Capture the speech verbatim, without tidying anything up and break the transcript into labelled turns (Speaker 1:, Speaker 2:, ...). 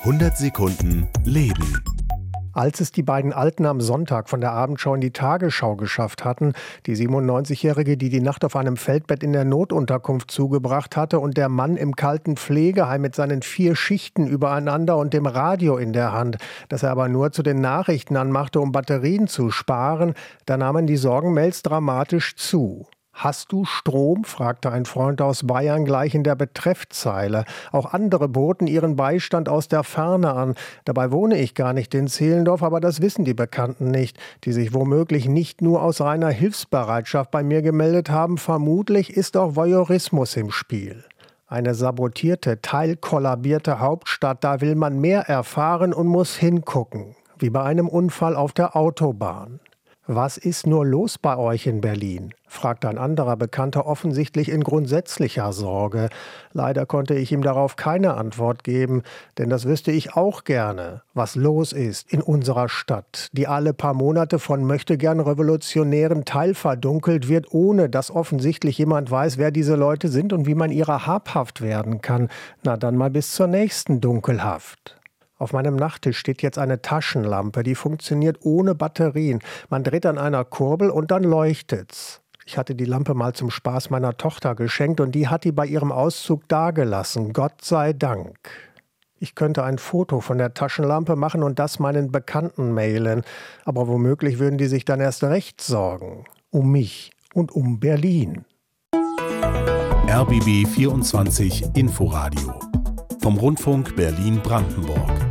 Speaker 1: hundert Sekunden Leben.
Speaker 2: Als es die beiden Alten am Sonntag von der Abendschau in die Tagesschau geschafft hatten, die siebenundneunzigjährige, die die Nacht auf einem Feldbett in der Notunterkunft zugebracht hatte, und der Mann im kalten Pflegeheim mit seinen vier Schichten übereinander und dem Radio in der Hand, das er aber nur zu den Nachrichten anmachte, um Batterien zu sparen, da nahmen die Sorgenmails dramatisch zu. »Hast du Strom?« fragte ein Freund aus Bayern gleich in der Betreffzeile. Auch andere boten ihren Beistand aus der Ferne an. Dabei wohne ich gar nicht in Zehlendorf, aber das wissen die Bekannten nicht, die sich womöglich nicht nur aus reiner Hilfsbereitschaft bei mir gemeldet haben. Vermutlich ist auch Voyeurismus im Spiel. Eine sabotierte, teilkollabierte Hauptstadt, da will man mehr erfahren und muss hingucken. Wie bei einem Unfall auf der Autobahn. »Was ist nur los bei euch in Berlin?« fragte ein anderer Bekannter offensichtlich in grundsätzlicher Sorge. Leider konnte ich ihm darauf keine Antwort geben, denn das wüsste ich auch gerne, was los ist in unserer Stadt, die alle paar Monate von Möchtegern-Revolutionären teilverdunkelt wird, ohne dass offensichtlich jemand weiß, wer diese Leute sind und wie man ihrer habhaft werden kann. Na dann mal bis zur nächsten Dunkelhaft. Auf meinem Nachttisch steht jetzt eine Taschenlampe, die funktioniert ohne Batterien. Man dreht an einer Kurbel und dann leuchtet's. Ich hatte die Lampe mal zum Spaß meiner Tochter geschenkt und die hat die bei ihrem Auszug dagelassen. Gott sei Dank. Ich könnte ein Foto von der Taschenlampe machen und das meinen Bekannten mailen. Aber womöglich würden die sich dann erst recht sorgen. Um mich und um Berlin.
Speaker 1: R B B vierundzwanzig Inforadio vom Rundfunk Berlin-Brandenburg.